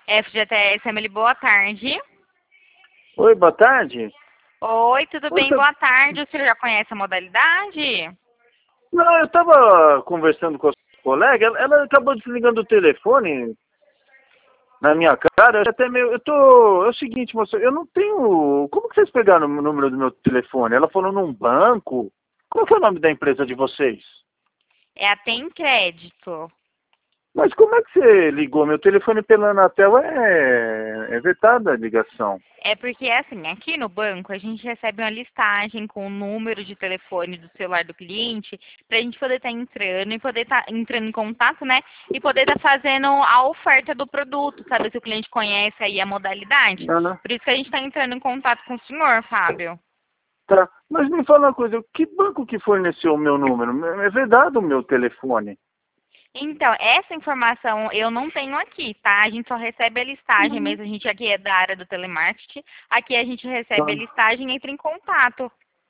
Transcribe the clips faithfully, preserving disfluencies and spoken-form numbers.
F G T S, Emily, boa tarde. Oi, boa tarde. Oi, tudo Oi, bem? você... Boa tarde. Você já conhece a modalidade? Não, eu estava conversando com a sua colega, ela, ela acabou desligando o telefone na minha cara. Eu até meio, eu tô, é o seguinte, moça, eu não tenho, como que vocês pegaram o número do meu telefone? Ela falou num banco. Qual que é o nome da empresa de vocês? É a Tem Crédito. Mas como é que você ligou? Meu telefone pela Anatel é, é vetada a ligação. É porque, assim, aqui no banco a gente recebe uma listagem com o número de telefone do celular do cliente para a gente poder estar entrando e poder estar entrando em contato, né? E poder estar fazendo a oferta do produto, sabe? Se o cliente conhece aí a modalidade. Ah, Por isso que a gente está entrando em contato com o senhor, Fábio. tá. Mas me fala uma coisa, que banco que forneceu o meu número? É vedado o meu telefone. Então, essa informação eu não tenho aqui, tá? A gente só recebe a listagem mesmo. A gente aqui é da área do telemarketing. Aqui a gente recebe a Tá. listagem e entra em contato.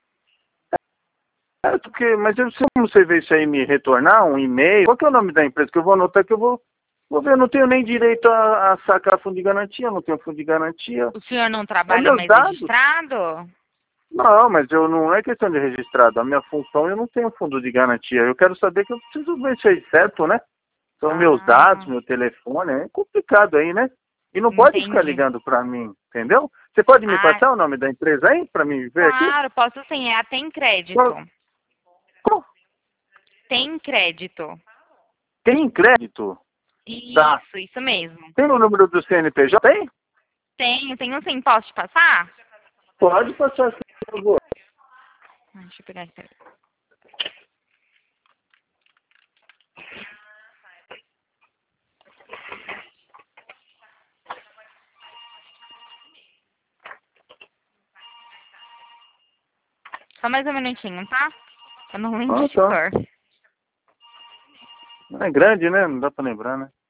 É porque, mas eu, se você ver isso aí me retornar, um e-mail, qual que é o nome da empresa que eu vou anotar que eu vou, vou ver, eu não tenho nem direito a, a sacar fundo de garantia, eu não tenho fundo de garantia. O senhor não É trabalha meus mais dados? registrado? Não, mas eu não é questão de registrado. A minha função eu não tenho fundo de garantia. Eu quero saber que eu preciso ver isso aí certo, né? São meus dados, Ah, meu telefone, é complicado aí, né? E não pode ficar entendi. ligando para mim, entendeu? Você pode me Ah, passar o nome da empresa aí para mim ver aqui? claro, posso sim. É a Tem Crédito. Qual- qual? Tem Crédito. Tem crédito? Tá. Isso, isso mesmo. Tem o número do C N P J? Tem? Tenho, tenho sim. Posso te passar? Pode passar, por favor. Ah, deixa eu pegar aqui. Peraí. Só mais um minutinho, tá? Eu não lembro Ah, de tá. cor. É grande, né? Não dá pra lembrar, né?